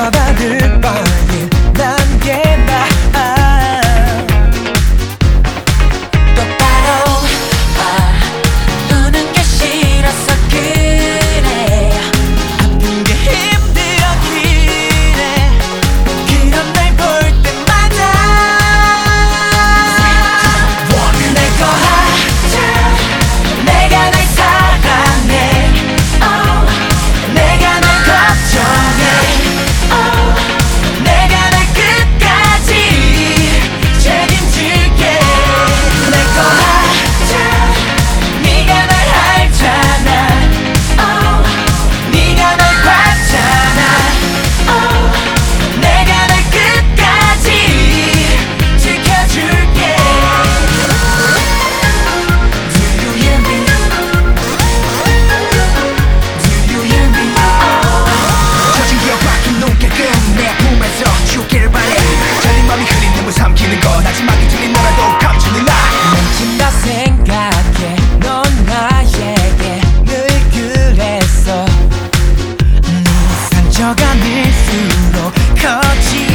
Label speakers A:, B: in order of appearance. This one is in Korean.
A: 상처받을 바엔 난 게나
B: 똑바로 우는 게 싫어서 그래.
A: 아픈 게 힘들었기에 그런 날 볼 때마다
B: 내 거 하자. 내가 널 사랑해. 내가 널 걱정해. 내가 널 끝까지 책임질게. 내 거 하자. 네가 날 알잖아. 네가 날 봤잖아. 내가 널 끝까지 지켜줄게. Do you hear me? Do you hear me?
C: 젖은 기억밖에 눈깨끔 내 품에서 지우기를 바래. 잘린 맘이 흐린 눈물 삼키는 건 마지막에 들린 너라도 감추는 나.
A: 남친다 생각해 넌 나에게 늘 그랬어. 네 상처가 밀수록 커지